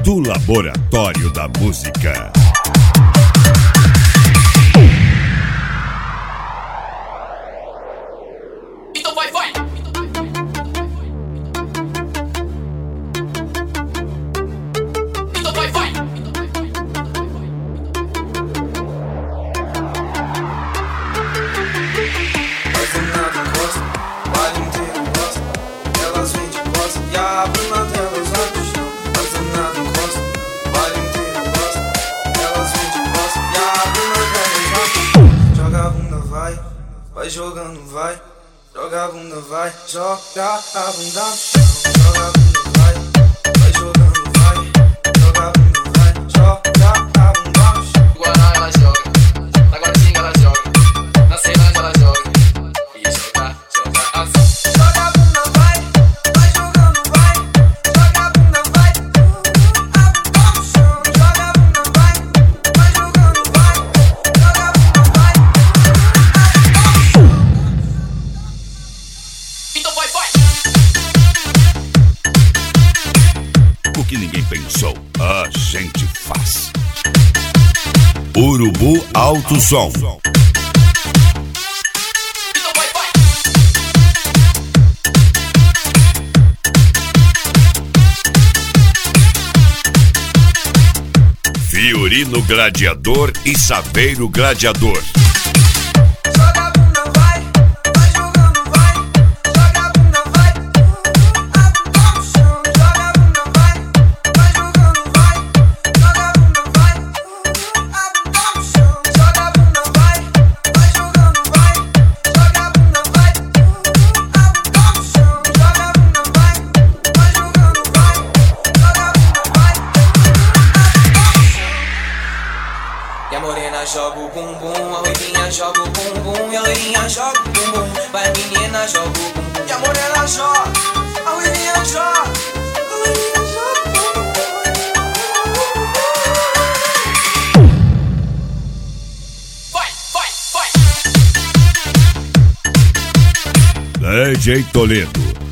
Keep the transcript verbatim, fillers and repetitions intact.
do Laboratório da Música. Então vai, vai! Então vai, vai! Mas o nada gosta, o baile inteiro gosta. Elas vêm de costa e a bunda delas vai pro chão. Mas o nada gosta, o baile inteiro gosta. Elas vêm de costa e a bunda delas vai pro chão. Joga a bunda, vai, vai jogando, vai. Joga a bunda, vai, joga a bunda no chão. Joga a bunda, vai, vai jogando, vai. Joga a bunda, vai, joga a bunda no chão. No Guaraná ela joga, na Guaratinga ela joga, na Ceilândia ela joga. E joga, joga assim. Joga a bunda, vai, vai jogando, vai. Joga a bunda, vai, a bunda no chão. Joga a bunda, vai, vai jogando, vai. Joga a bunda, vai, a bunda no chão. Então vai, vai! O que ninguém pensou, a gente faz. Urubu Alto Som. Então vai, vai! Fiorino Gladiador e Saveiro Gladiador. Joga a bunda, vai, vai jogando, vai. Joga a bunda, vai, a bunda no chão. Joga a bunda, vai, vai jogando, vai. Joga a bunda, vai, a bunda no chão. Joga a bunda, vai, vai jogando, vai. Joga a bunda, vai, a bunda no chão. Joga a bunda, vai, vai jogando, vai. Joga a bunda, vai, a bunda no chão. E a morena joga o bumbum, a ruivinha joga o bumbum, e a loirinha joga o bumbum, vai a menina joga o bumbum. E a morena joga, a ruivinha joga, a loirinha joga o bumbum. Vai, vai, vai! D J Toledo.